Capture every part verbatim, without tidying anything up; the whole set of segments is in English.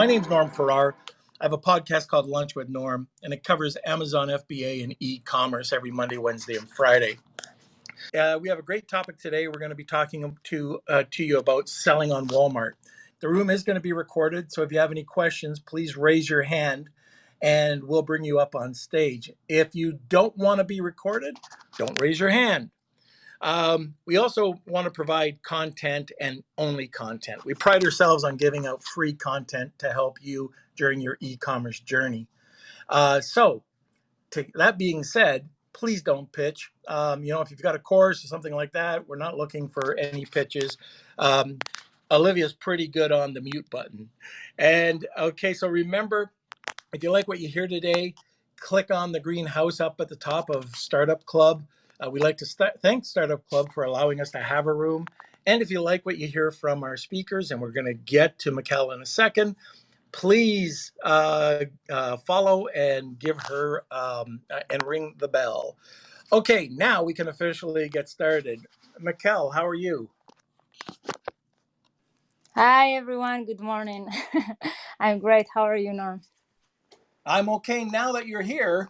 My name's Norm Farrar. I have a podcast called Lunch with Norm, and it covers Amazon F B A and e-commerce every Monday, Wednesday, and Friday. Uh, we have a great topic today. We're going to be talking to uh, to you about selling on Walmart. The room is going to be recorded, so if you have any questions, please raise your hand, and we'll bring you up on stage. If you don't want to be recorded, don't raise your hand. Um, we also want to provide content and only content. We pride ourselves on giving out free content to help you during your e-commerce journey. Uh, so, to, that being said, please don't pitch. Um, you know, if you've got a course or something like that, we're not looking for any pitches. Um, Olivia's pretty good on the mute button. And okay, so remember, if you like what you hear today, click on the green house up at the top of Startup Club. Uh, we'd like to st- thank Startup Club for allowing us to have a room. And if you like what you hear from our speakers, and we're going to get to Mikkel in a second, please uh, uh, follow and give her um, uh, and ring the bell. Okay, now we can officially get started. Mikkel, how are you? Hi, everyone. Good morning. I'm great. How are you, Norm? I'm okay now that you're here.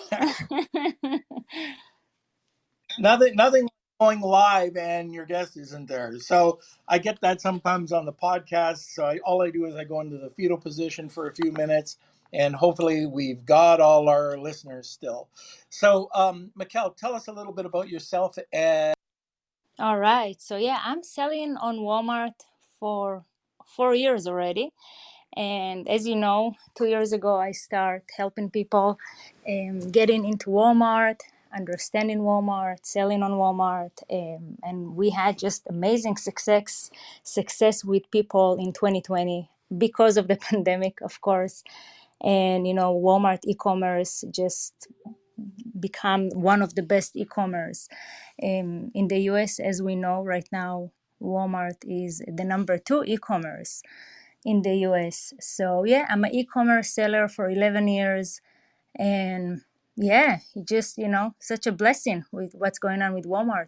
nothing, nothing going live and your guest isn't there. So I get that sometimes on the podcast. So I, all I do is I go into the fetal position for a few minutes, and hopefully we've got all our listeners still. So, um, Mikkel, tell us a little bit about yourself. And All right. So, yeah, I'm selling on Walmart for four years already. And as you know, two years ago, I started helping people um, getting into Walmart, understanding Walmart, selling on Walmart. Um, and we had just amazing success, success with people in twenty twenty because of the pandemic, of course. And, you know, Walmart e-commerce just become one of the best e-commerce um, in the U S. As we know right now, Walmart is the number two e-commerce in the U S. So yeah, I'm an e-commerce seller for eleven years, and yeah, just, you know, such a blessing with what's going on with Walmart.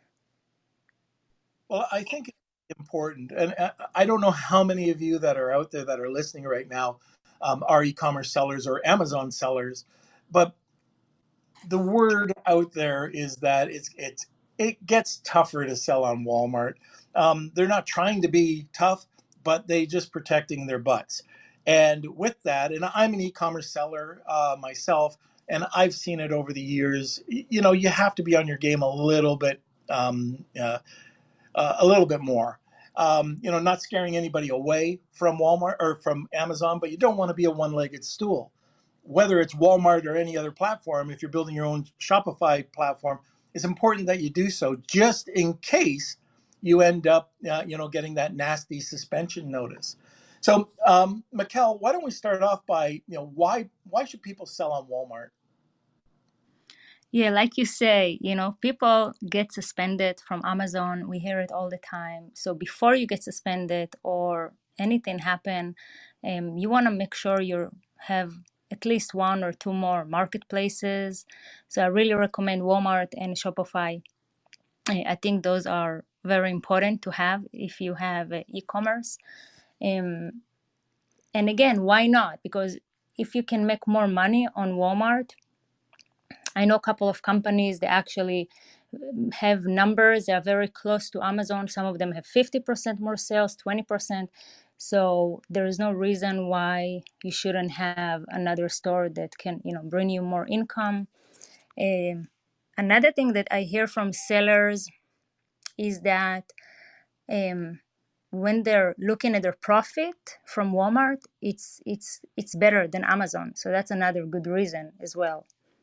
well, I think it's important, and I don't know how many of you that are out there that are listening right now um, are e-commerce sellers or Amazon sellers, but the word out there is that it's it's it gets tougher to sell on Walmart. Um, they're not trying to be tough, but they just protecting their butts. And with that, and I'm an e-commerce seller uh, myself, and I've seen it over the years. You know, you have to be on your game a little bit, um, uh, uh, a little bit more. Um, you know, not scaring anybody away from Walmart or from Amazon, but you don't want to be a one-legged stool. Whether it's Walmart or any other platform, if you're building your own Shopify platform, it's important that you do so just in case you end up, uh, you know, getting that nasty suspension notice. So, um, Mikkel, why don't we start off by, you know, why why should people sell on Walmart? Yeah, like you say, you know, people get suspended from Amazon. We hear it all the time. So before you get suspended or anything happen, um, you want to make sure you have at least one or two more marketplaces. So I really recommend Walmart and Shopify. I I think those are very important to have if you have uh, e-commerce. Um, and again, why not? Because if you can make more money on Walmart, I know a couple of companies that actually have numbers that are very close to Amazon. Some of them have fifty percent more sales, twenty percent. So there is no reason why you shouldn't have another store that can, you know, bring you more income. Um, another thing that I hear from sellers is that um, when they're looking at their profit from Walmart, it's it's it's better than Amazon. So that's another good reason as well.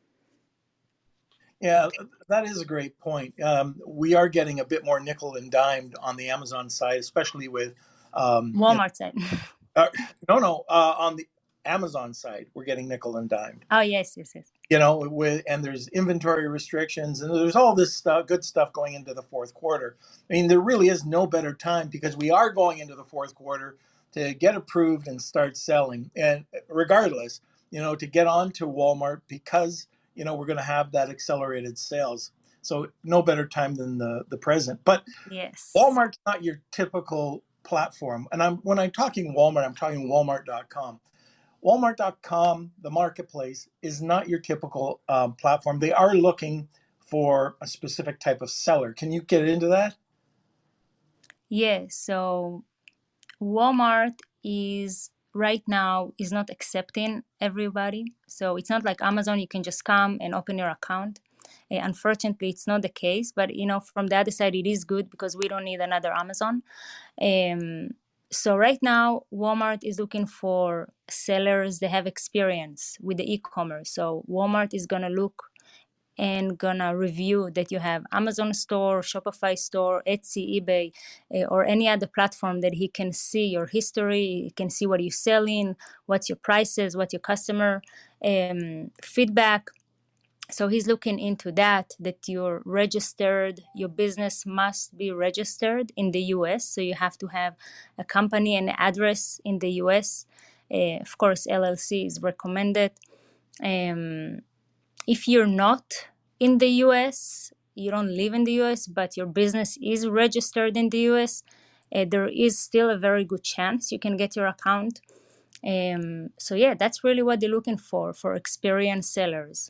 Yeah, that is a great point. Um, we are getting a bit more nickel and dimed on the Amazon side, especially with um, you know, Walmart side. uh, no, no, uh, on the Amazon side, we're getting nickel and dimed. Oh, yes, yes, yes. You know, with and there's inventory restrictions and there's all this stuff, good stuff going into the fourth quarter. I mean, there really is no better time because we are going into the fourth quarter to get approved and start selling. And regardless, you know, to get on to Walmart because, you know, we're going to have that accelerated sales. So no better time than the, the present. But Yes. Walmart's not your typical platform, and I'm when I'm talking Walmart, I'm talking Walmart dot com. Walmart dot com, the marketplace, is not your typical um, platform. They are looking for a specific type of seller. Can you get into that? Yes, so Walmart is right now is not accepting everybody. So it's not like Amazon, you can just come and open your account. Uh, unfortunately, it's not the case. But you know, from the other side, it is good because we don't need another Amazon. Um, so right now, Walmart is looking for sellers that have experience with the e-commerce. So Walmart is gonna look and gonna review that you have Amazon store, Shopify store, Etsy, eBay, uh, or any other platform that he can see your history, he can see what you're selling, what's your prices, what's your customer um, feedback. So he's looking into that, that you're registered, your business must be registered in the U S. So you have to have a company and address in the U S. Uh, of course, L L C is recommended. Um, if you're not in the U S, you don't live in the U S, but your business is registered in the U S, uh, there is still a very good chance you can get your account. Um, so yeah, that's really what they're looking for, for experienced sellers.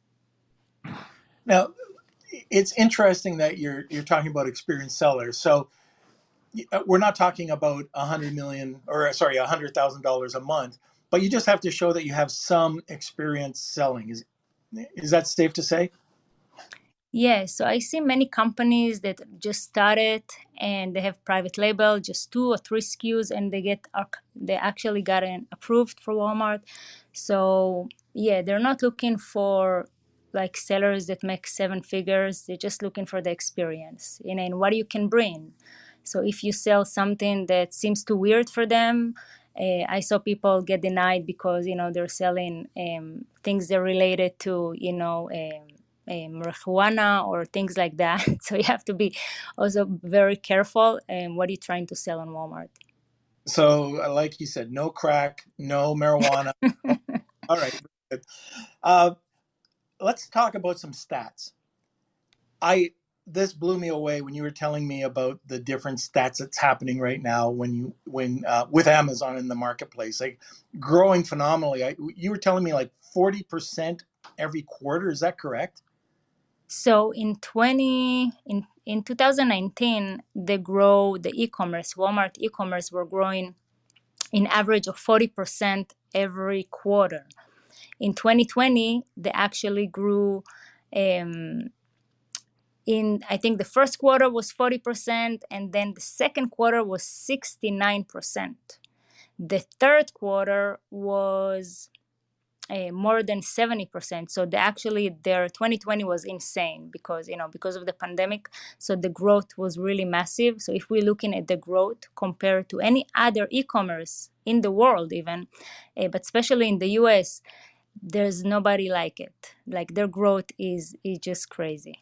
Now, it's interesting that you're you're talking about experienced sellers. So we're not talking about a hundred million or sorry, a hundred thousand dollars a month, but you just have to show that you have some experience selling. Is is that safe to say? Yeah, so I see many companies that just started and they have private label, just two or three S K Us, and they get they actually got an approved for Walmart. So yeah, they're not looking for like sellers that make seven figures. They're just looking for the experience, you know, and what you can bring. So if you sell something that seems too weird for them, uh, I saw people get denied because you know they're selling um, things that are related to you know. Um, um, marijuana or things like that. So you have to be also very careful um, what you're trying to sell on Walmart. So, like you said, no crack, no marijuana. Oh, all right. Good. Uh, let's talk about some stats. I this blew me away when you were telling me about the different stats that's happening right now when you when uh, with Amazon in the marketplace, like growing phenomenally. I, you were telling me like forty percent every quarter. Is that correct? So in twenty in in two thousand nineteen, they grow the e-commerce. Walmart e-commerce were growing in average of forty percent every quarter. In twenty twenty, they actually grew. Um, in I think the first quarter was forty percent, and then the second quarter was sixty-nine percent. The third quarter was uh, more than seventy percent. So they actually their twenty twenty was insane because you know because of the pandemic. So the growth was really massive. So if we're looking at the growth compared to any other e-commerce in the world, even, uh, but especially in the U S, there's nobody like it. Like their growth is is just crazy.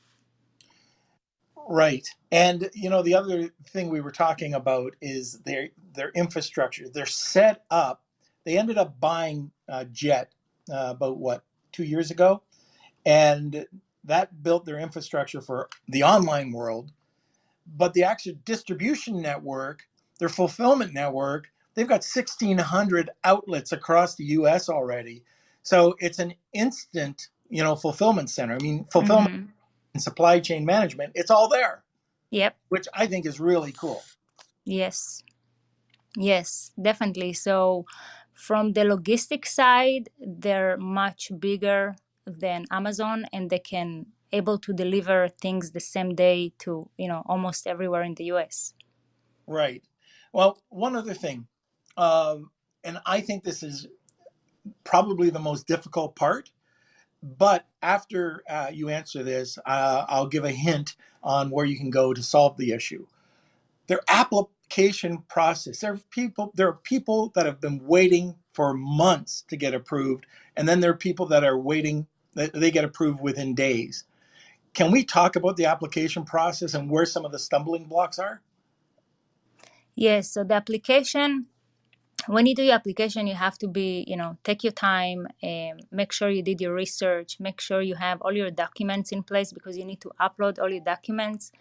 Right. And you know, the other thing we were talking about is their their infrastructure. They're set up. They ended up buying uh, Jet uh, about what two years ago, and that built their infrastructure for the online world. But the actual distribution network, their fulfillment network, they've got sixteen hundred outlets across the U S already. So it's an instant, you know, fulfillment center. I mean, fulfillment Mm-hmm. and supply chain management, it's all there, Yep. which I think is really cool. Yes. Yes, definitely. So from the logistic side, they're much bigger than Amazon, and they can able to deliver things the same day to, you know, almost everywhere in the U S. Right. Well, one other thing, um, and I think this is probably the most difficult part, but after uh, you answer this, uh, I'll give a hint on where you can go to solve the issue. Their application process. There are people. There are people that have been waiting for months to get approved, and then there are people that are waiting that they get approved within days. Can we talk about the application process and where some of the stumbling blocks are? Yes, so the application, when you do your application, you have to be, you know, take your time and make sure you did your research, make sure you have all your documents in place because you need to upload all your documents.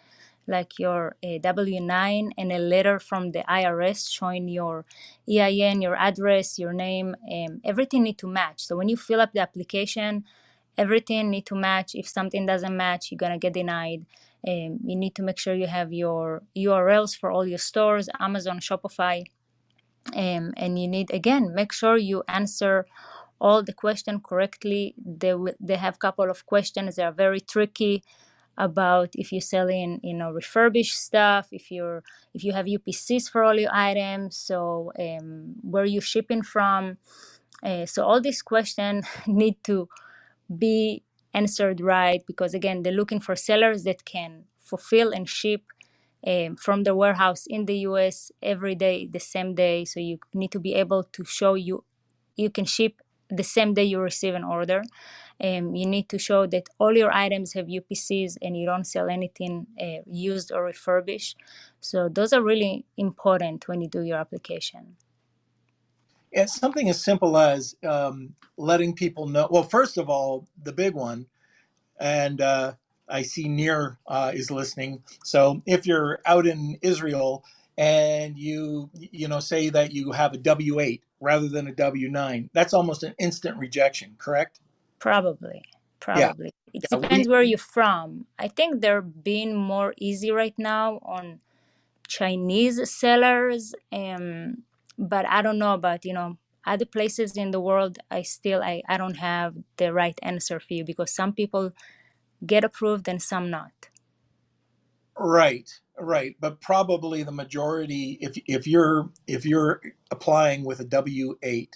like your uh, W nine and a letter from the I R S showing your E I N, your address, your name, um, everything need to match. So when you fill up the application, everything need to match. If something doesn't match, you're gonna get denied. Um, you need to make sure you have your U R Ls for all your stores, Amazon, Shopify, um, and you need, again, make sure you answer all the question correctly. They w- they have a couple of questions that are very tricky about if you're selling, you know, refurbished stuff, if you're if you have U P Cs for all your items, so um, where you shipping from. Uh, so all these questions need to be answered right, because again, they're looking for sellers that can fulfill and ship um, from the warehouse in the U S every day, the same day. So you need to be able to show you you can ship the same day you receive an order. Um, you need to show that all your items have U P Cs and you don't sell anything uh, used or refurbished. So those are really important when you do your application. It's something as simple as um, letting people know. Well, first of all, the big one, and uh, I see Nir uh, is listening. So if you're out in Israel and you you know say that you have a W eight rather than a W nine, that's almost an instant rejection, correct? Probably, Yeah, probably. It yeah. depends We where you're from. I think they're being more easy right now on Chinese sellers, um, but I don't know about, you know, other places in the world. I still, I, I don't have the right answer for you, because some people get approved and some not. right, right. But probably the majority, if if you're if you're applying with a W eight.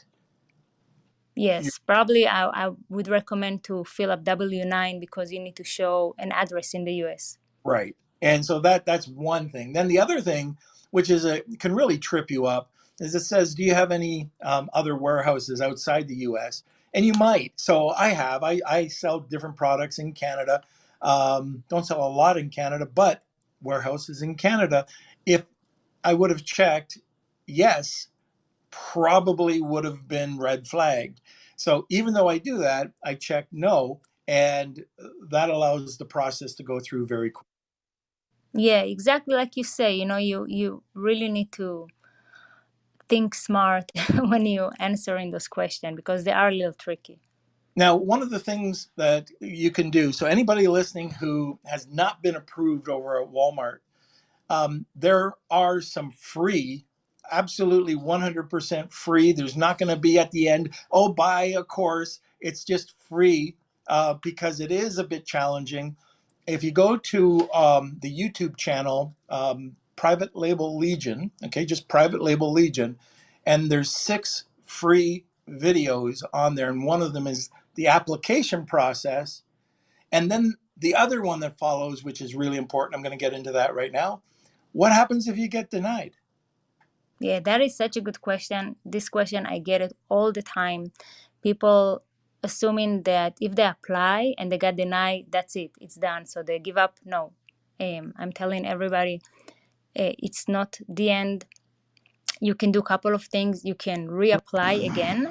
Yes, probably I, I would recommend to fill up W nine, because you need to show an address in the U S. Right. And so that that's one thing. Then the other thing, which is a can really trip you up, is it says, "Do you have any um, other warehouses outside the U S?" And you might. So I have. I, I sell different products in Canada. Um, don't sell a lot in Canada, but warehouses in Canada. If I would have checked, yes, probably would have been red flagged. So even though I do that, I check no, and that allows the process to go through very quickly. Yeah, exactly like you say, you know, you, you really need to think smart when you answering those questions, because they are a little tricky. Now, one of the things that you can do, so anybody listening who has not been approved over at Walmart, um, there are some free, absolutely one hundred percent free. There's not going to be at the end, oh, buy a course. It's just free uh, because it is a bit challenging. If you go to um, the YouTube channel, um, Private Label Legion, okay, just Private Label Legion, and there's six free videos on there, and one of them is the application process. And then the other one that follows, which is really important, I'm going to get into that right now. What happens if you get denied? Yeah, that is such a good question. This question, I get it all the time. People assuming that if they apply and they got denied, that's it, it's done. So they give up. No. Um, I'm telling everybody, uh, it's not the end. You can do a couple of things. You can reapply again,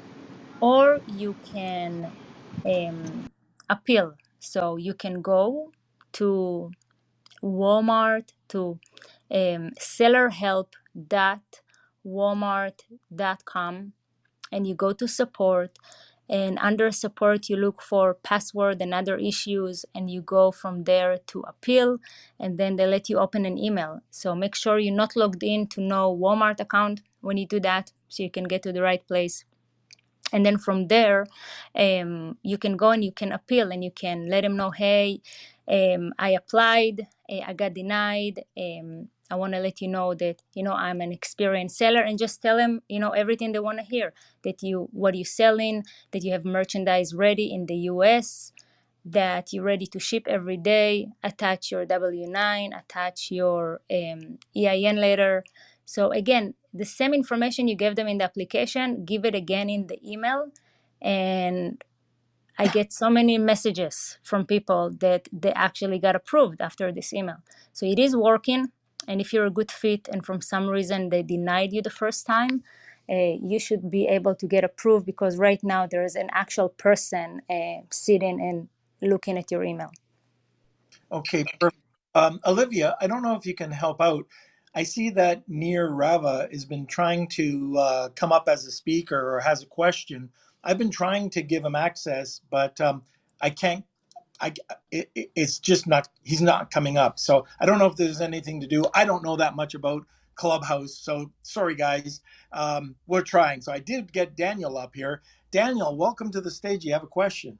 or you can um, appeal. So you can go to Walmart, to um, seller help dot walmart dot com, and you go to support, and under support you look for password and other issues, and you go from there to appeal, and then they let you open an email. So make sure you're not logged in to no Walmart account when you do that, so you can get to the right place. And then from there, um, you can go and you can appeal, and you can let them know, hey, um, I applied, eh, I got denied. Um, I want to let you know that, you know, I'm an experienced seller, and just tell them, you know, everything they want to hear, that you, what you're selling, that you have merchandise ready in the U S, that you're ready to ship every day, attach your W nine, attach your um, E I N letter. So again, the same information you gave them in the application, give it again in the email. And I get so many messages from people that they actually got approved after this email. So it is working. And if you're a good fit and from some reason they denied you the first time, uh, you should be able to get approved, because right now there is an actual person uh, sitting and looking at your email. Okay, perfect. Um, Olivia, I don't know if you can help out. I see that Nir Rava has been trying to uh, come up as a speaker or has a question. I've been trying to give him access, but um, I can't. I it, it's just not. He's not coming up. So I don't know if there's anything to do. I don't know that much about Clubhouse. So sorry, guys. Um, we're trying. So I did get Daniel up here. Daniel, welcome to the stage. You have a question,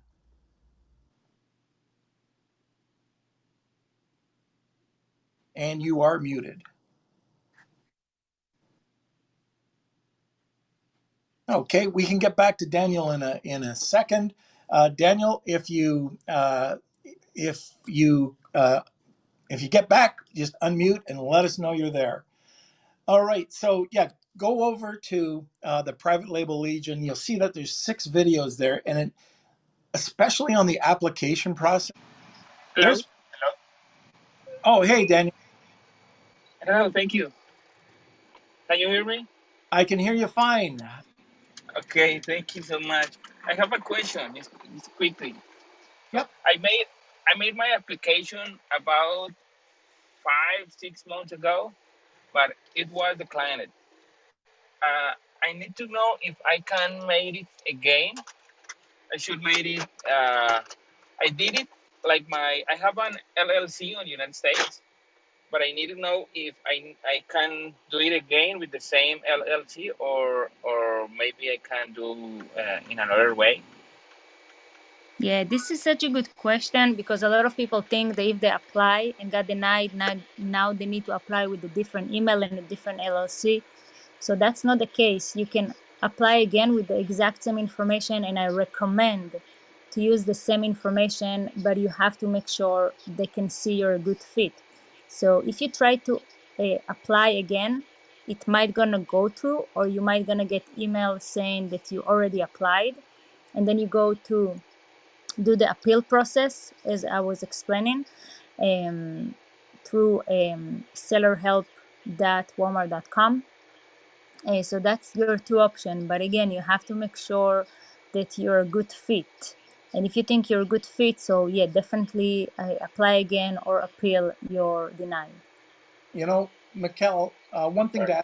and you are muted. Okay, we can get back to Daniel in a in a second. Uh, Daniel, if you uh, if you uh, if you get back, just unmute and let us know you're there. All right, so yeah, go over to uh, the Private Label Legion. You'll see that there's six videos there, and it, especially on the application process. Hello? There's oh hey Daniel, Hello, thank you. Can you hear me? I can hear you fine. Okay, thank you so much. I have a question, just, just quickly. Yep. I made I made my application about five, six months ago, but it was declined. Uh, I need to know if I can make it again. I should make it. Uh, I did it like my. I have an L L C on the United States, but I need to know if I, I can do it again with the same L L C or or maybe I can do uh, in another way. Yeah, this is such a good question because a lot of people think that if they apply and got denied, now, now they need to apply with a different email and a different L L C. So that's not the case. You can apply again with the exact same information, and I recommend to use the same information, but you have to make sure they can see you're a good fit. So if you try to uh, apply again, it might gonna go through, or you might gonna get email saying that you already applied, and then you go to do the appeal process, as I was explaining, um, through um, seller help dot walmart dot com. Uh, so that's your two options. But again, you have to make sure that you're a good fit. And if you think you're a good fit, so yeah, definitely uh, apply again or appeal your denial. You know, Mikkel, uh, one thing Sorry. to add,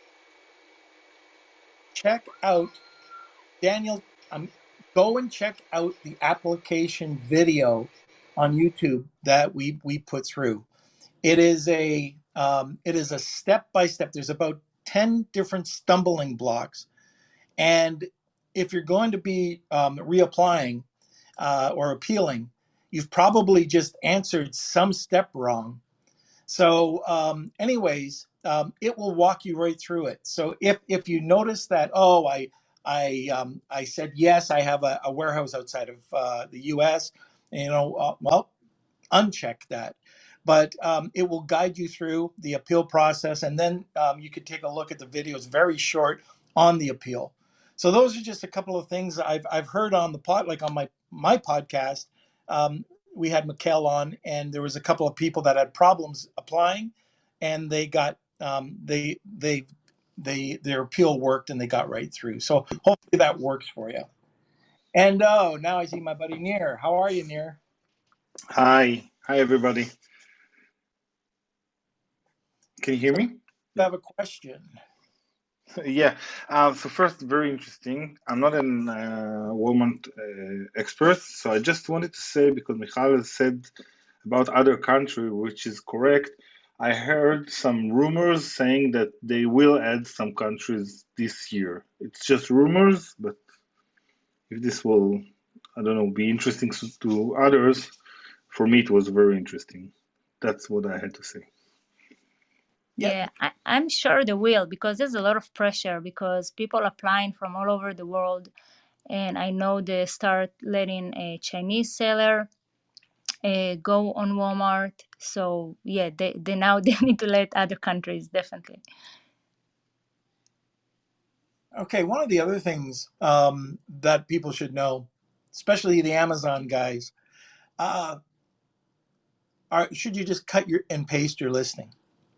check out Daniel, um, go and check out the application video on YouTube that we we put through. It is a um, it is a step by step. There's about ten different stumbling blocks, and if you're going to be um, reapplying uh, or appealing, you've probably just answered some step wrong. So, um, anyways, um, it will walk you right through it. So if if you notice that, oh, I I um, I said yes, I have a, a warehouse outside of uh, the U S. You know, uh, well, uncheck that. But um, it will guide you through the appeal process, and then um, you could take a look at the videos, very short, on the appeal. So those are just a couple of things I've I've heard on the pod, like on my my podcast. Um, we had Mikkel on, and there was a couple of people that had problems applying, and they got um, they they they their appeal worked, and they got right through. So hopefully that works for you. And oh, now I see my buddy Nir. How are you, Nir? Hi, hi everybody. Can you hear So me? I have a question. Yeah. Uh, so first, very interesting. I'm not an uh, Walmart uh, expert, so I just wanted to say because Michal has said about other country, which is correct. I heard some rumors saying that they will add some countries this year. It's just rumors, but if this will, I don't know, be interesting to others, for me it was very interesting. That's what I had to say. Yeah. Yeah, I, I'm sure they will because there's a lot of pressure because people applying from all over the world. And I know they start letting a Chinese seller uh, go on Walmart. So yeah, they, they now they need to let other countries definitely. Okay, one of the other things um, that people should know, especially the Amazon guys, uh, are should you just cut your and paste your listing?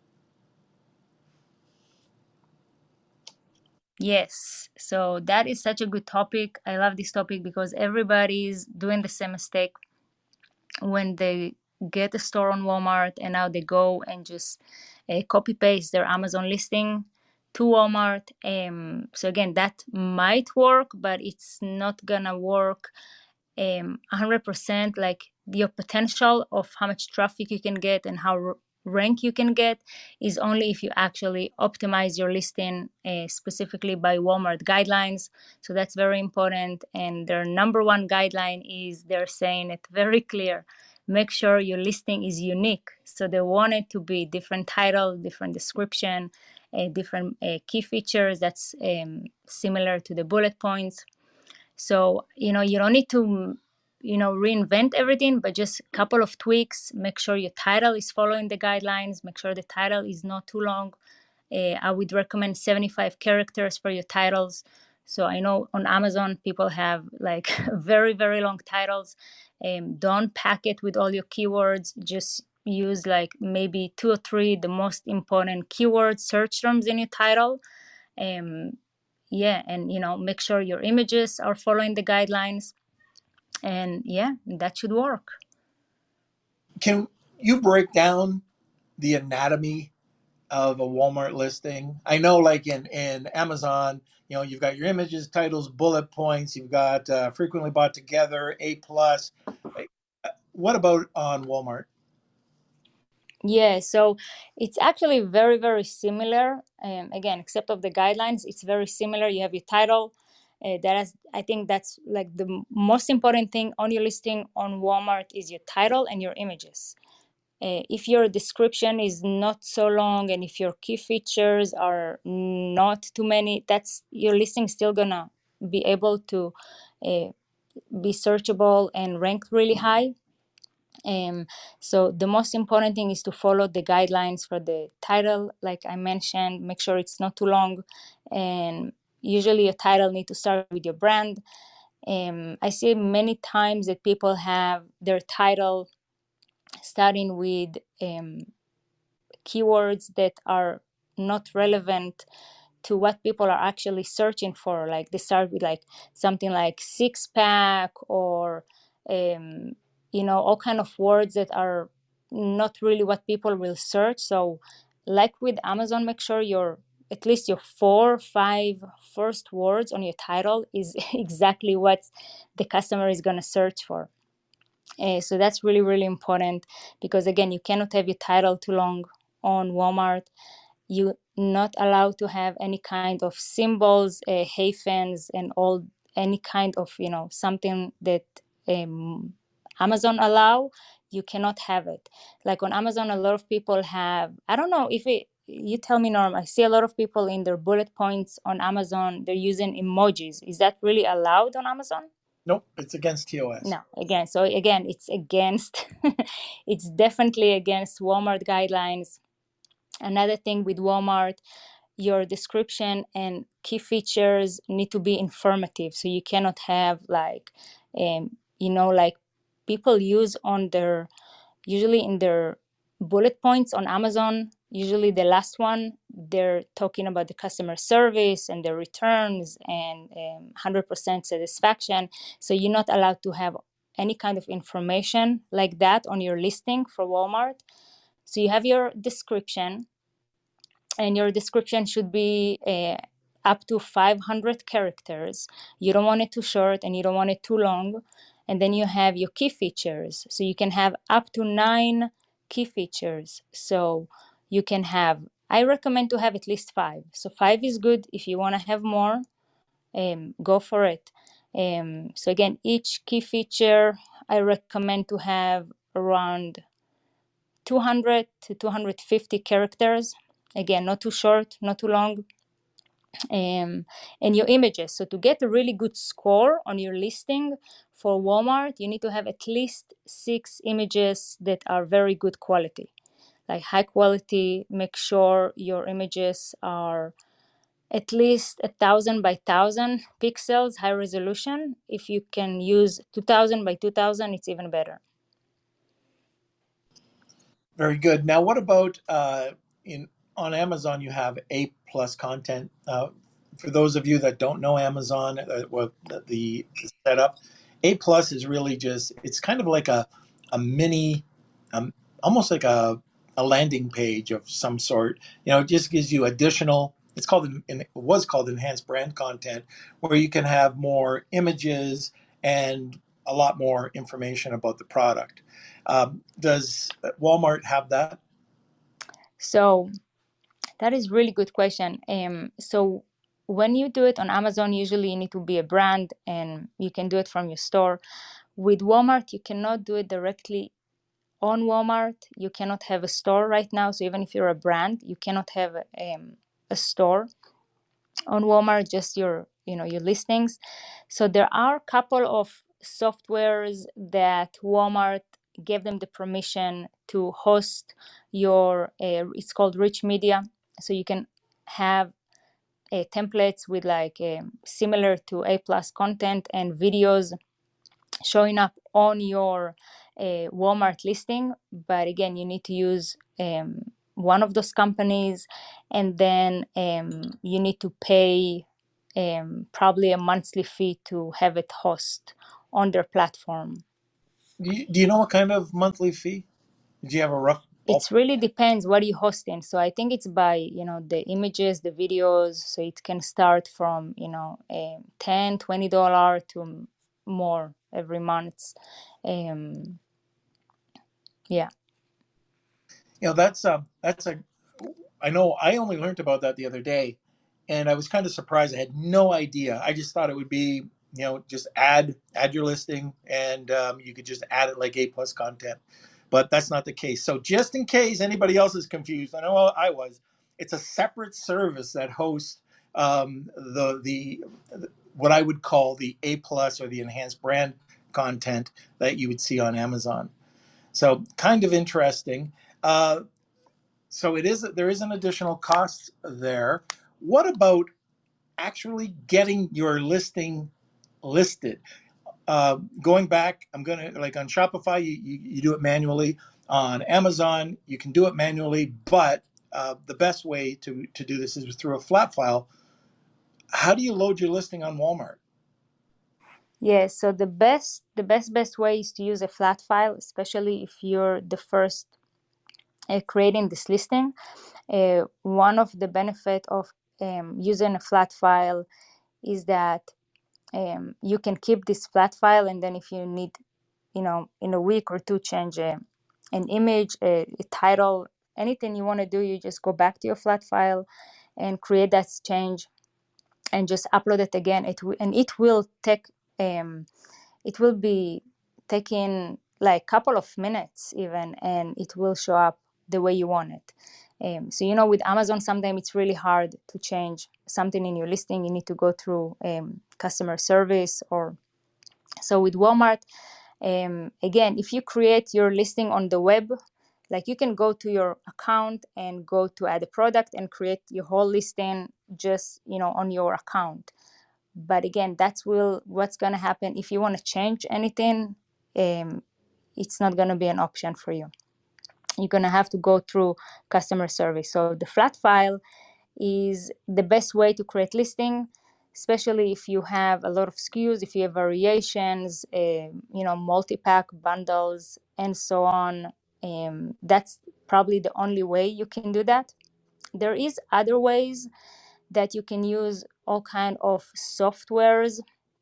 Yes, so that is such a good topic. I love this topic because everybody's doing the same mistake when they get a store on Walmart, and now they go and just uh, copy paste their Amazon listing to Walmart. Um, so again, that might work, but it's not gonna work um, one hundred percent. Like your potential of how much traffic you can get and how r- rank you can get is only if you actually optimize your listing uh, specifically by Walmart guidelines. So that's very important. And their number one guideline is they're saying it very clear. Make sure your listing is unique. So they want it to be different title, different description, uh, different uh, key features that's um, similar to the bullet points. So, you know, you don't need to, you know, reinvent everything, but just a couple of tweaks. Make sure your title is following the guidelines. Make sure the title is not too long. Uh, I would recommend seventy-five characters for your titles. So I know on Amazon, people have like very, very long titles. Um, don't pack it with all your keywords. Just use like maybe two or three, the most important keyword search terms in your title. Um, yeah, and you know, make sure your images are following the guidelines, and yeah, that should work. Can you break down the anatomy of a Walmart listing? I know, like in in Amazon, you know, you've got your images, titles, bullet points. You've got uh, frequently bought together, A plus. What about on Walmart? Yeah, so it's actually very, very similar. Um, again, except of the guidelines, it's very similar. You have your title. Uh, that is, I think that's like the m- most important thing on your listing on Walmart is your title and your images. Uh, if your description is not so long and if your key features are not too many, that's your listing still gonna be able to uh, be searchable and ranked really high. Um, so the most important thing is to follow the guidelines for the title, like I mentioned. Make sure it's not too long, and usually a title need to start with your brand. Um, I see many times that people have their title starting with um, keywords that are not relevant to what people are actually searching for. Like they start with like something like six pack or um, you know, all kind of words that are not really what people will search. So like with Amazon, make sure your at least your four five first words on your title is exactly what the customer is going to search for. Uh, so that's really, really important, because again, you cannot have your title too long on Walmart. You're not allowed to have any kind of symbols, uh, hyphens, and all any kind of, you know, something that um, Amazon allow. You cannot have it. Like on Amazon, a lot of people have. I don't know if it. You tell me, Norm. I see a lot of people in their bullet points on Amazon. They're using emojis. Is that really allowed on Amazon? Nope, it's against T O S. No, again, so again, it's against, it's definitely against Walmart guidelines. Another thing with Walmart, your description and key features need to be informative. So you cannot have like, um, you know, like people use on their, usually in their bullet points on Amazon, usually the last one, they're talking about the customer service and the returns and um, one hundred percent satisfaction. So you're not allowed to have any kind of information like that on your listing for Walmart. So you have your description, and your description should be uh, up to five hundred characters. You don't want it too short and you don't want it too long. And then you have your key features. So you can have up to nine key features. So you can have, I recommend to have at least five. So five is good. If you want to have more, um, go for it. Um, so again, each key feature, I recommend to have around two hundred to two hundred fifty characters. Again, not too short, not too long. Um, and your images. So to get a really good score on your listing for Walmart, you need to have at least six images that are very good quality, like high quality. Make sure your images are at least a thousand by thousand pixels, high resolution. If you can use two thousand by two thousand, it's even better. Very good. Now, what about uh, in on Amazon? You have A plus content. Uh, for those of you that don't know Amazon, uh, well, the, the setup, A plus is really just it's kind of like a a mini um, almost like a, a landing page of some sort. You know, it just gives you additional, it's called, it was called enhanced brand content, where you can have more images and a lot more information about the product. Um, does Walmart have that? So that is really good question. Um, so when you do it on Amazon, usually you need to be a brand and you can do it from your store. With Walmart, you cannot do it directly on Walmart. You cannot have a store right now. So even if you're a brand, you cannot have um, a store on Walmart, just your, you know, your listings. So there are a couple of softwares that Walmart gave them the permission to host your, uh, it's called Rich Media. So you can have uh, templates with like um, similar to A plus content and videos showing up on your uh, Walmart listing. But again, you need to use um, one of those companies, and then um, you need to pay um, probably a monthly fee to have it host on their platform. Do you, do you know what kind of monthly fee? Do you have a rough? It really depends what you hosting. So I think it's by, you know, the images, the videos. So it can start from, you know, um, ten dollars, twenty dollars to more every month. Um, yeah. You know, that's a, that's a, I know I only learned about that the other day, and I was kind of surprised. I had no idea. I just thought it would be, you know, just add, add your listing and um, you could just add it like A plus content, but that's not the case. So just in case anybody else is confused, I know I was, it's a separate service that hosts um, the, the, what I would call the A plus or the enhanced brand content that you would see on Amazon. So kind of interesting. Uh, so it is, there is an additional cost there. What about actually getting your listing listed? Uh, going back, I'm gonna, like on Shopify, you, you, you do it manually. On Amazon, you can do it manually, but uh, the best way to, to do this is through a flat file. How do you load your listing on Walmart? Yeah, so the best, the best, best way is to use a flat file, especially if you're the first uh, creating this listing. Uh, one of the benefit of um, using a flat file is that um, you can keep this flat file, and then if you need, you know, in a week or two, change a, an image, a, a title, anything you want to do, you just go back to your flat file and create that change and just upload it again. It w- and it will take um, it will be taking like a couple of minutes even, and it will show up the way you want it. Um, so, you know, with Amazon, sometimes it's really hard to change something in your listing. You need to go through um, customer service or so. With Walmart, um, again, if you create your listing on the web, like you can go to your account and go to add a product and create your whole listing just, you know, on your account. But again, that's will what's going to happen if you want to change anything. Um, it's not going to be an option for you. You're going to have to go through customer service. So the flat file is the best way to create listing, especially if you have a lot of S K Us, if you have variations, uh, you know, multi-pack bundles, and so on. Um, that's probably the only way you can do that. There is other ways that you can use all kind of softwares.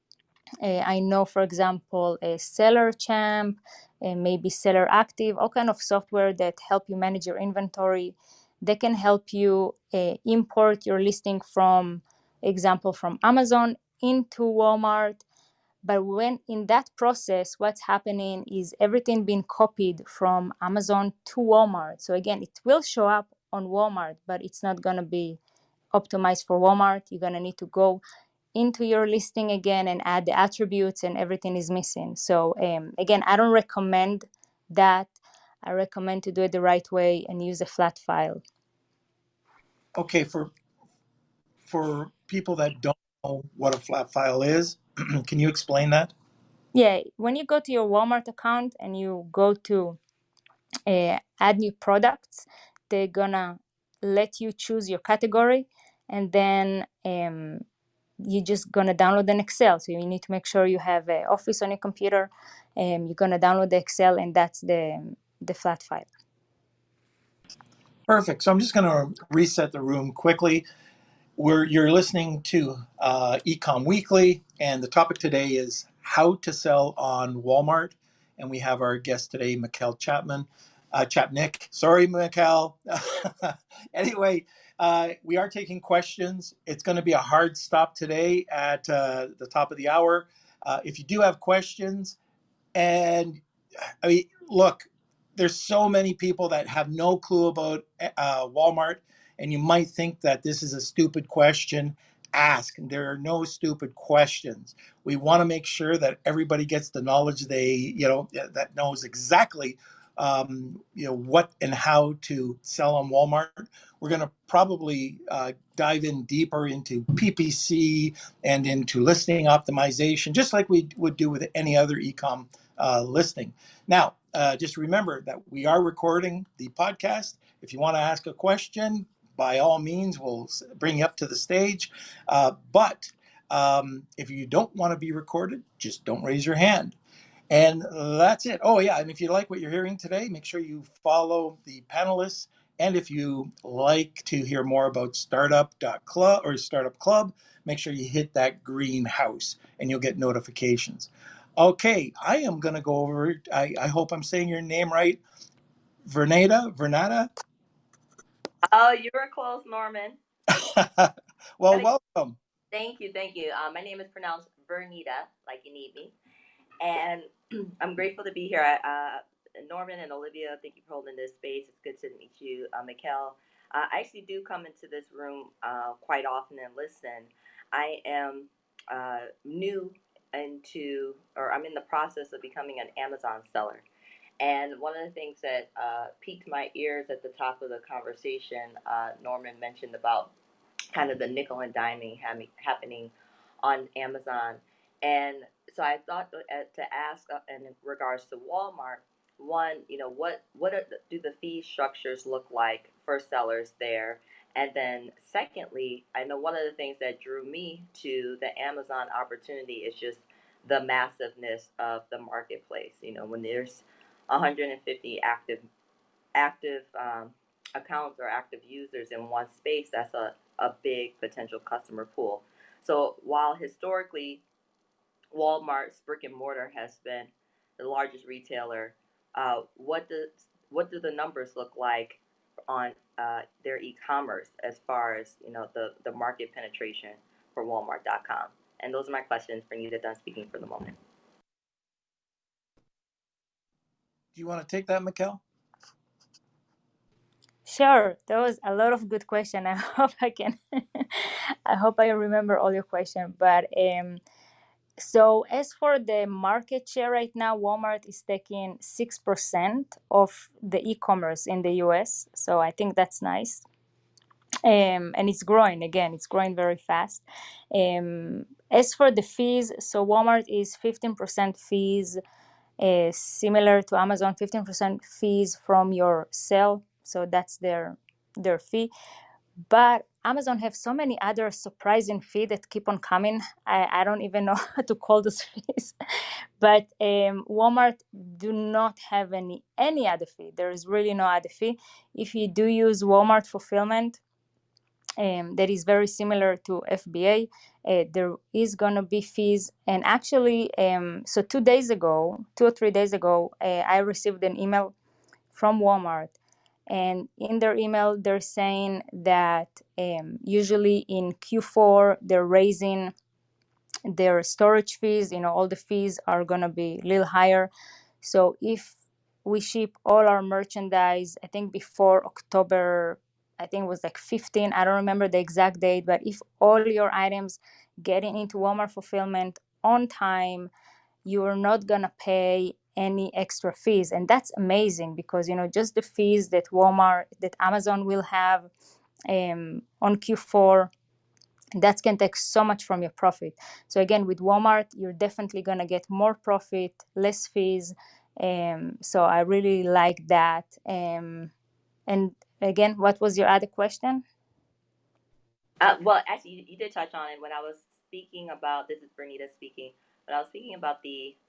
Uh, I know, for example, a Seller Champ, and maybe Seller Active, all kind of software that help you manage your inventory. They can help you uh, import your listing from, example, from Amazon into Walmart. But when in that process, what's happening is everything being copied from Amazon to Walmart. So again, it will show up on Walmart, but it's not going to be optimized for Walmart. You're going to need to go into your listing again and add the attributes, and everything is missing. So um, again, I don't recommend that. I recommend to do it the right way and use a flat file. Okay, for for people that don't know what a flat file is, can you explain that? Yeah, when you go to your Walmart account and you go to uh, add new products, they're gonna let you choose your category, and then um, you're just gonna download an Excel. So you need to make sure you have uh, Office on your computer, and you're gonna download the Excel, and that's the the flat file. Perfect. So I'm just going to reset the room quickly. We're, you're listening to uh, Ecom Weekly, and the topic today is how to sell on Walmart. And we have our guest today, Mikkel Chapman, uh, Chapnick. Sorry, Mikkel. Anyway, uh, we are taking questions. It's going to be a hard stop today at uh, the top of the hour. Uh, if you do have questions, and I mean, look, there's so many people that have no clue about uh, Walmart, and you might think that this is a stupid question. Ask. There are no stupid questions. We want to make sure that everybody gets the knowledge they, you know, that knows exactly, um, you know, what and how to sell on Walmart. We're going to probably uh, dive in deeper into P P C and into listing optimization, just like we would do with any other e-com uh, listing. Now, uh, just remember that we are recording the podcast. If you want to ask a question, by all means, we'll bring you up to the stage. Uh, but um, if you don't want to be recorded, just don't raise your hand. And that's it. Oh, yeah. And if you like what you're hearing today, make sure you follow the panelists. And if you like to hear more about Startup Club or Startup Club, make sure you hit that green house and you'll get notifications. Okay, I am going to go over, I, I hope I'm saying your name right. Vernada, Vernada? Oh, you were close, Norman. Well, welcome. Thank you, thank you. Uh, my name is pronounced Vernita, like you need me. And I'm grateful to be here. Uh, Norman and Olivia, thank you for holding this space. It's good to meet you. Uh, Mikkel, uh, I actually do come into this room uh, quite often and listen. I am uh, new into, or I'm in the process of becoming an Amazon seller. And one of the things that uh, piqued my ears at the top of the conversation, uh, Norman mentioned about kind of the nickel and diming ha- happening on Amazon. And so I thought to, uh, to ask uh, in regards to Walmart, one, you know, what, what are the, do the fee structures look like for sellers there? And then secondly, I know one of the things that drew me to the Amazon opportunity is just the massiveness of the marketplace. You know, when there's one hundred fifty active active um, accounts or active users in one space, that's a, a big potential customer pool. So while historically Walmart's brick and mortar has been the largest retailer, uh, what does what do the numbers look like on uh, their e-commerce as far as, you know, the, the market penetration for Walmart dot com? And those are my questions. Bernita done speaking for the moment. Do you want to take that, Mikkel? Sure, there was a lot of good questions. I hope I can. I hope I remember all your questions. But um, so as for the market share right now, Walmart is taking six percent of the e-commerce in the U S. So I think that's nice. Um, and it's growing again. It's growing very fast. Um, as for the fees, so Walmart is fifteen percent fees, uh, similar to Amazon, fifteen percent fees from your sale. So that's their their fee. But Amazon have so many other surprising fees that keep on coming. I, I don't even know how to call those fees. But um, Walmart do not have any any other fee. There is really no other fee. If you do use Walmart fulfillment, um, that is very similar to F B A, uh, there is going to be fees. And actually, um, so two days ago, two or three days ago, uh, I received an email from Walmart. And in their email, they're saying that um, usually in Q four, they're raising their storage fees. You know, all the fees are going to be a little higher. So if we ship all our merchandise, I think before October, I think it was like fifteen, I don't remember the exact date, but if all your items getting into Walmart fulfillment on time, you are not going to pay any extra fees. And that's amazing because, you know, just the fees that Walmart, that Amazon will have um, on Q four, that can take so much from your profit. So again, with Walmart, you're definitely going to get more profit, less fees. Um, so I really like that. Um, and again, what was your other question? Uh, well, actually, you, you did touch on it when I was speaking about, this is Bernita speaking, when I was speaking about the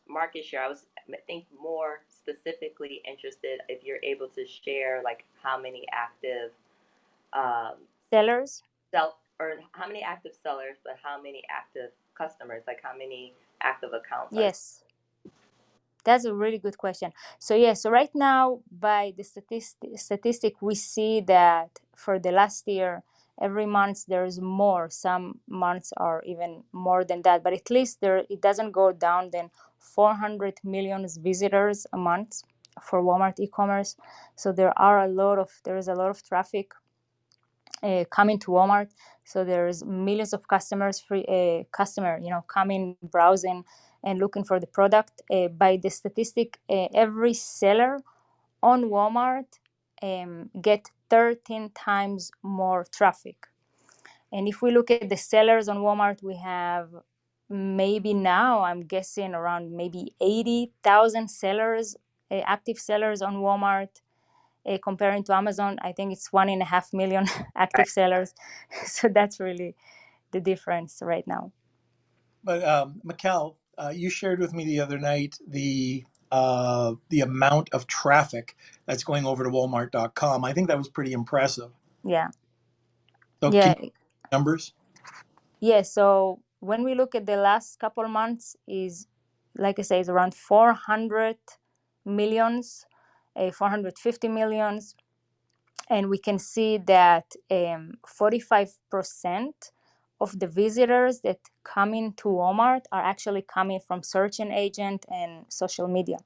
market share. I was, I think, more specifically interested if you're able to share like how many active um, Sellers? sell or how many active sellers, but how many active customers, like how many active accounts are. Yes. That's a really good question. So yeah, so right now by the statistic, statistic we see that for the last year, every month there's more. Some months are even more than that, but at least there it doesn't go down than four hundred million visitors a month for Walmart e-commerce. So there are a lot of there is a lot of traffic uh, coming to Walmart. So there's millions of customers, free uh, customer, you know, coming, browsing, and looking for the product. Uh, by the statistic, uh, every seller on Walmart um, get thirteen times more traffic. And if we look at the sellers on Walmart, we have maybe now, I'm guessing around maybe eighty thousand sellers, uh, active sellers on Walmart. Uh, comparing to Amazon, I think it's one and a half million active sellers. So that's really the difference right now. But um, Mikkel, uh, you shared with me the other night the uh, the amount of traffic that's going over to Walmart dot com. I think that was pretty impressive. Yeah. So Yeah. can you numbers? Yeah. So when we look at the last couple of months, is like I say, is around four hundred millions, uh, four hundred fifty millions. And we can see that um, forty-five percent of the visitors that come into Walmart are actually coming from search engine agent and social media.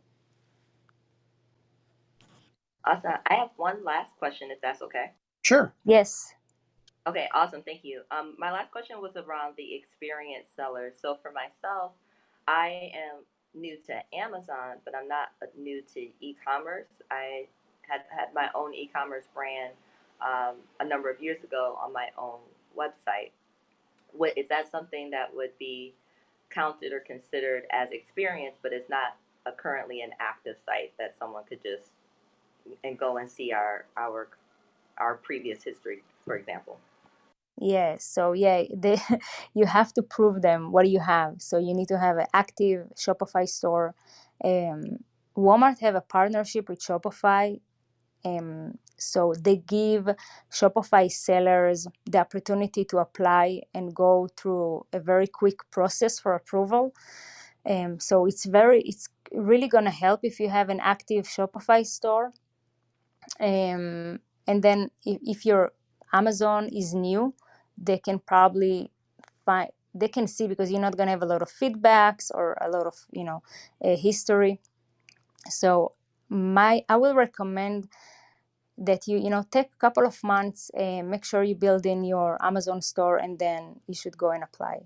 Awesome. I have one last question, if that's okay. Sure. Yes. Okay, awesome. Thank you. Um, my last question was around the experienced sellers. So for myself, I am new to Amazon, but I'm not new to e-commerce. I had had my own e-commerce brand um, a number of years ago on my own website. What is that something that would be counted or considered as experience, but it's not a, currently an active site that someone could just and go and see our our our previous history, for example? Yes. So yeah, they, you have to prove them what you have. So you need to have an active Shopify store. Um, Walmart have a partnership with Shopify. Um, so they give Shopify sellers the opportunity to apply and go through a very quick process for approval. Um, so it's very, it's really gonna help if you have an active Shopify store. Um, and then if, if your Amazon is new, they can probably find, they can see, because you're not gonna have a lot of feedbacks or a lot of, you know, uh, history. So my, I will recommend that you, you know, take a couple of months and make sure you build in your Amazon store, and then you should go and apply.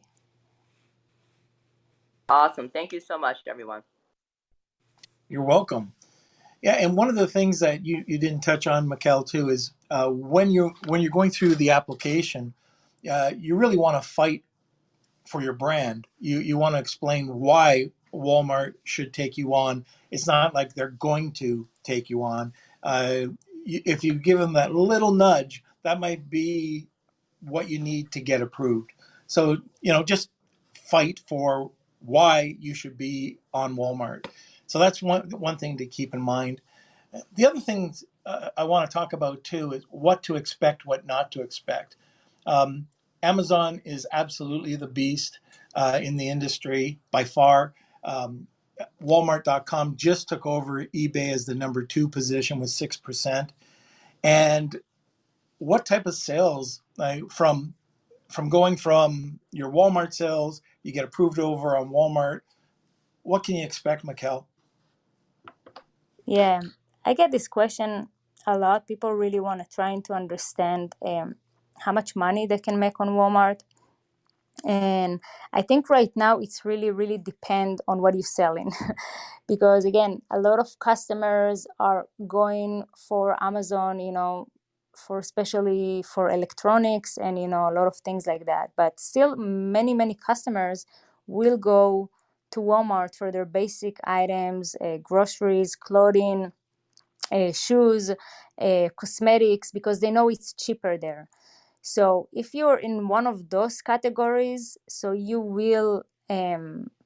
Awesome. Thank you so much, everyone. You're welcome. Yeah, and one of the things that you, you didn't touch on, Mikkel, too, is uh, when you're when you're going through the application, uh, you really want to fight for your brand. You you want to explain why Walmart should take you on. It's not like they're going to take you on. Uh, if you give them that little nudge, that might be what you need to get approved. So, you know, just fight for why you should be on Walmart. So that's one one thing to keep in mind. The other things uh, I want to talk about too is what to expect, what not to expect. Um, Amazon is absolutely the beast uh, in the industry by far. Um, Walmart dot com just took over eBay as the number two position with six percent. And what type of sales like, from from going from your Walmart sales, you get approved over on Walmart. What can you expect, Mikkel? Yeah, I get this question a lot. People really want to try to understand um, how much money they can make on Walmart. And I think right now it's really, really depend on what you're selling. Because again, a lot of customers are going for Amazon, you know, for especially for electronics and, you know, a lot of things like that. But still many, many customers will go to Walmart for their basic items, uh, groceries, clothing, uh, shoes, uh, cosmetics, because they know it's cheaper there. So if you're in one of those categories, so you will um,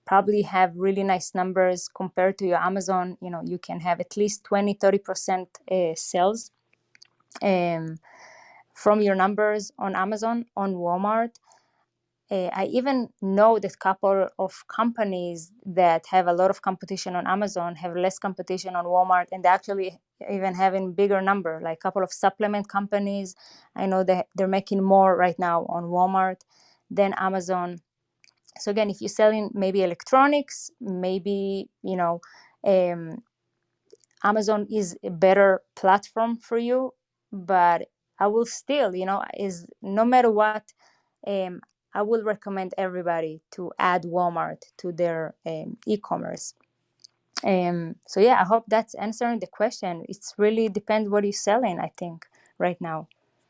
probably have really nice numbers compared to your Amazon. You know, you can have at least twenty, thirty percent uh, sales um, from your numbers on Amazon, on Walmart. Uh, I even know that couple of companies that have a lot of competition on Amazon have less competition on Walmart, and they actually even having bigger number, like a couple of supplement companies. I know that they're making more right now on Walmart than Amazon. So again, if you're selling maybe electronics, maybe, you know, um, Amazon is a better platform for you, but I will still, you know, is no matter what, um, I will recommend everybody to add Walmart to their um, e-commerce. Um, so yeah, I hope that's answering the question. It's really depends what you're selling, I think, right now.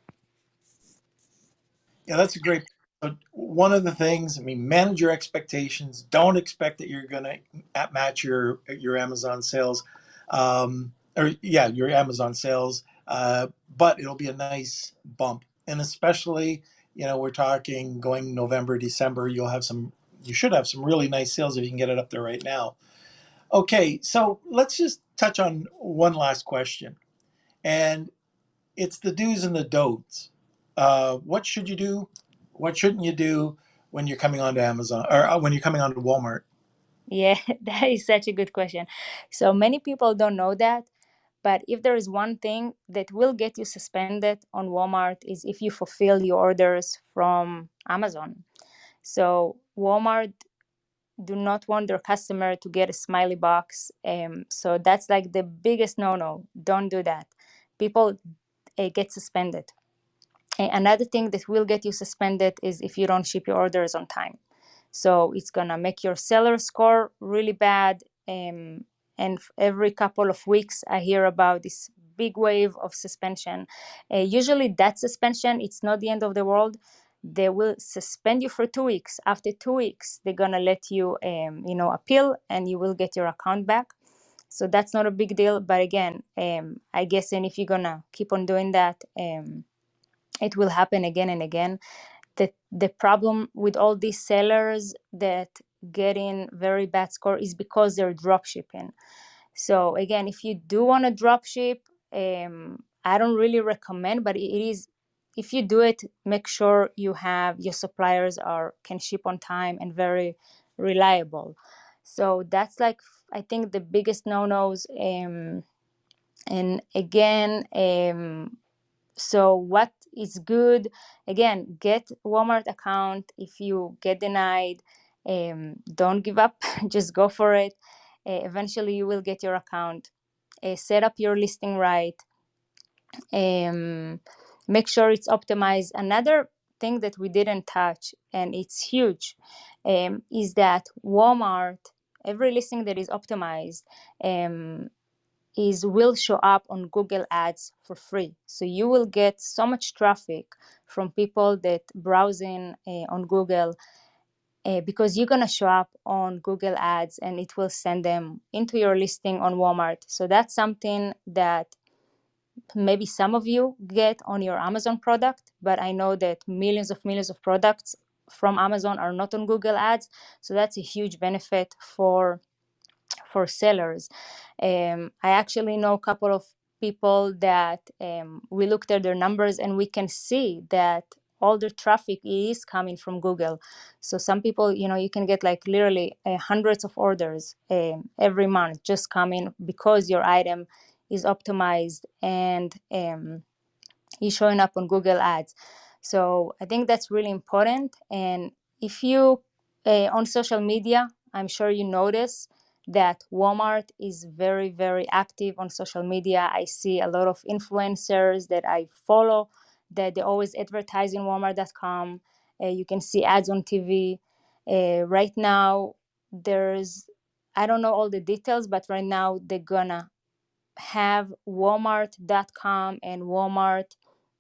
Yeah, that's a great. So one of the things, I mean, manage your expectations. Don't expect that you're going to match your your Amazon sales, um, or yeah, your Amazon sales. Uh, but it'll be a nice bump, and especially, you know, we're talking going November, December. You'll have some. You should have some really nice sales if you can get it up there right now. Okay, so let's just touch on one last question, and it's the do's and the don'ts. Uh, what should you do? What shouldn't you do when you're coming onto Amazon or uh, when you're coming onto Walmart? Yeah, that is such a good question. So many people don't know that, but if there is one thing that will get you suspended on Walmart is if you fulfill your orders from Amazon. So Walmart do not want their customer to get a smiley box. Um, so that's like the biggest no-no. Don't do that. People uh, get suspended. A- Another thing that will get you suspended is if you don't ship your orders on time. So it's gonna make your seller score really bad. Um, and f- every couple of weeks, I hear about this big wave of suspension. Uh, usually, that suspension, it's not the end of the world. They will suspend you for two weeks. After two weeks, they're gonna let you, um, you know, appeal, and you will get your account back. So that's not a big deal. But again, um, I guess, and if you're gonna keep on doing that, um, it will happen again and again. The, the problem with all these sellers that getting very bad score is because they're drop shipping. So again, if you do want to drop ship, um, I don't really recommend, but it is, if you do it, make sure you have your suppliers are can ship on time and very reliable. So that's like, I think the biggest no-nos. Um, and again, um, so what is good? Again, get Walmart account. If you get denied, um, don't give up. Just go for it. Uh, eventually, you will get your account. Uh, set up your listing right. Um, make sure it's optimized. Another thing that we didn't touch, and it's huge, um, is that Walmart, every listing that is optimized, um, is will show up on Google Ads for free. So you will get so much traffic from people that browsing uh, on Google uh, because you're gonna show up on Google Ads and it will send them into your listing on Walmart. So that's something that maybe some of you get on your Amazon product, but I know that millions of millions of products from Amazon are not on Google Ads. So that's a huge benefit for for sellers. Um, I actually know a couple of people that um, we looked at their numbers and we can see that all their traffic is coming from Google. So some people, you know, you can get like literally uh, hundreds of orders um, every month just coming because your item is optimized and um, is showing up on Google Ads. So I think that's really important. And if you uh, on social media, I'm sure you notice that Walmart is very, very active on social media. I see a lot of influencers that I follow that they always advertise in walmart dot com. Uh, you can see ads on T V. Uh, right now, there's, I don't know all the details, but right now they're gonna have walmart dot com and Walmart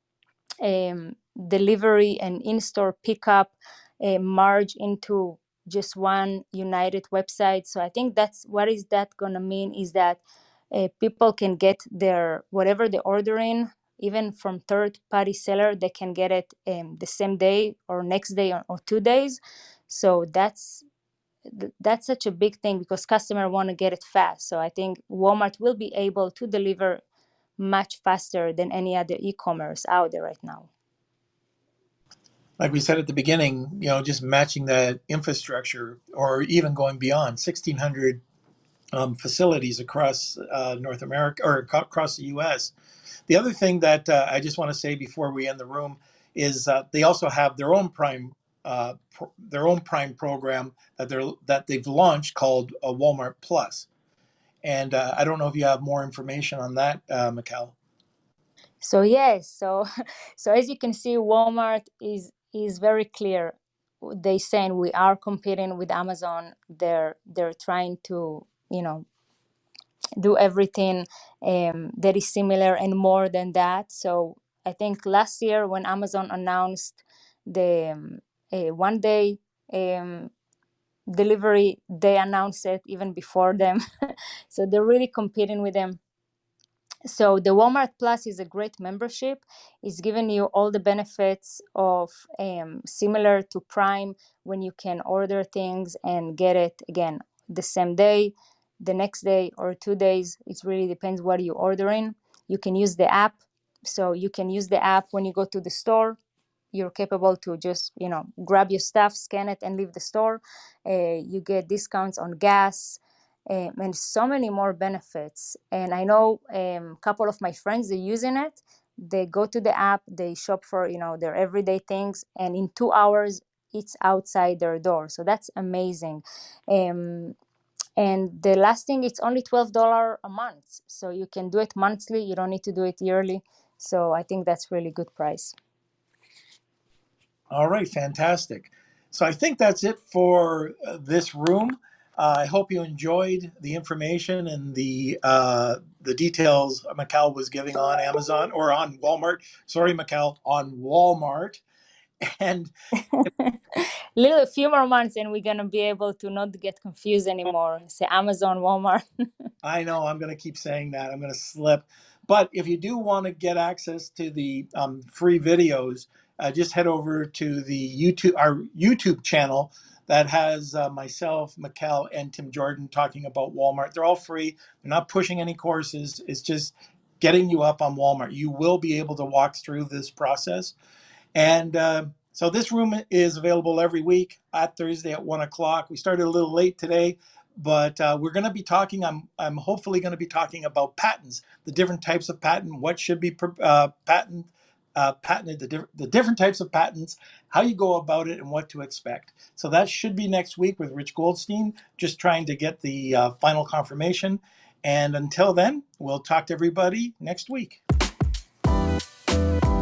um, delivery and in-store pickup uh, merge into just one united website. So I think that's what is that going to mean is that uh, people can get their whatever they're ordering, even from third-party seller, they can get it um, the same day or next day or, or two days. So that's th- that's such a big thing because customers want to get it fast. So I think Walmart will be able to deliver much faster than any other e-commerce out there right now. Like we said at the beginning, you know, just matching that infrastructure or even going beyond sixteen hundred um, facilities across uh, North America or ac- across the U S. The other thing that uh, I just want to say before we end the room is uh, they also have their own Prime, uh, pr- their own Prime program that they're that they've launched called uh, Walmart Plus. And uh, I don't know if you have more information on that, uh, Mikkel. So yes, so so as you can see, Walmart is is very clear. They saying we are competing with Amazon. They're they're trying to, you know, do everything um, that is similar and more than that. So I think last year when Amazon announced the um, uh, one day um, delivery, they announced it even before them. So they're really competing with them. So the Walmart Plus is a great membership. It's giving you all the benefits of um, similar to Prime, when you can order things and get it again the same day, the next day, or two days. It really depends what you're ordering. You can use the app. So you can use the app when you go to the store. You're capable to just, you know, grab your stuff, scan it, and leave the store. Uh, you get discounts on gas, um, and so many more benefits. And I know a um, couple of my friends are using it. They go to the app, they shop for, you know, their everyday things, and in two hours, it's outside their door. So that's amazing. Um, and the last thing, it's only twelve dollars a month. So you can do it monthly. You don't need to do it yearly. So I think that's really good price. All right, fantastic. So I think that's it for uh, this room. Uh, I hope you enjoyed the information and the uh, the details Mikkel was giving on Amazon or on Walmart. Sorry, Mikkel, on Walmart. And little a few more months and we're gonna be able to not get confused anymore. Say Amazon, Walmart. I know I'm going to keep saying that. I'm going to slip. But if you do want to get access to the um, free videos, uh, just head over to the YouTube, our YouTube channel that has uh, myself, Mikkel, and Tim Jordan talking about Walmart. They're all free. They're not pushing any courses. It's just getting you up on Walmart. You will be able to walk through this process. And uh, so this room is available every week at Thursday at one o'clock. We started a little late today, but uh, we're going to be talking, I'm, I'm hopefully going to be talking about patents, the different types of patent, what should be uh, patent, uh, patented, the, diff- the different types of patents, how you go about it, and what to expect. So that should be next week with Rich Goldstein, just trying to get the uh, final confirmation. And until then, we'll talk to everybody next week.